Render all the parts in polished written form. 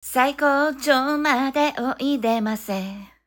最高潮までおいでませ。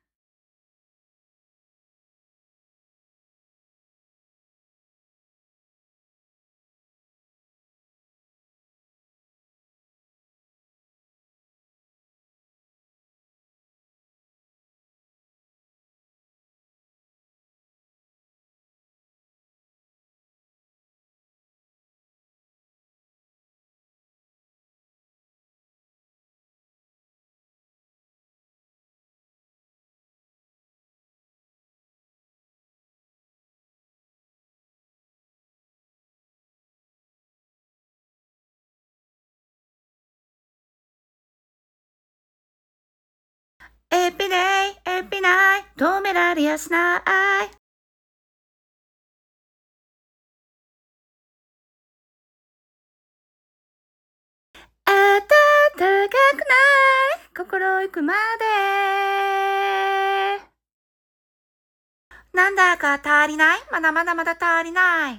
エピデイ、エピナイ、止められやしない。暖かくない心ゆくまで。なんだか足りないまだまだまだ足りない。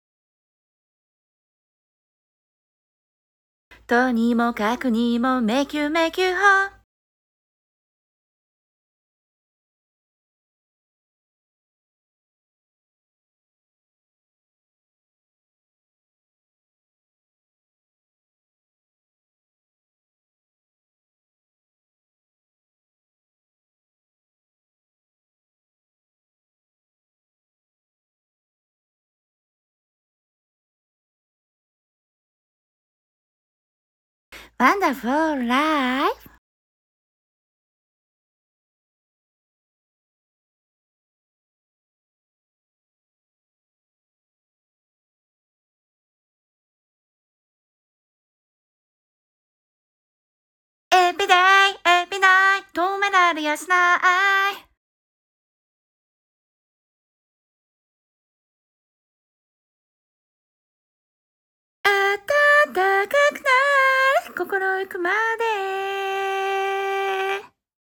とにもかくにも迷宮迷宮法。Wonderful life。エピデイ、エピナイ、止められやしない。暖かくない心ゆくまで。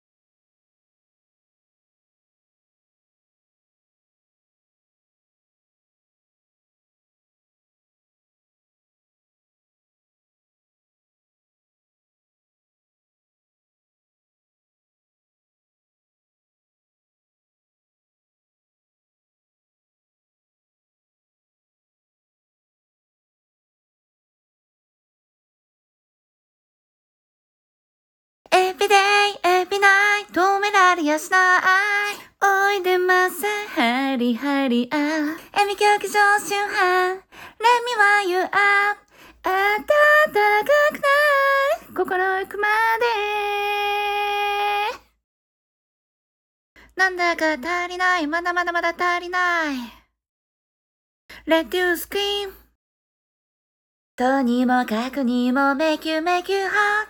エピデイ、エピナイ、止められやしない。おいでませ、ハリハリア。エミ競技場周辺、レミは言うあ。暖かくない心ゆくまで。なんだか足りないまだまだまだ足りない。Let you scream。とにもかくにも迷宮迷宮ハート。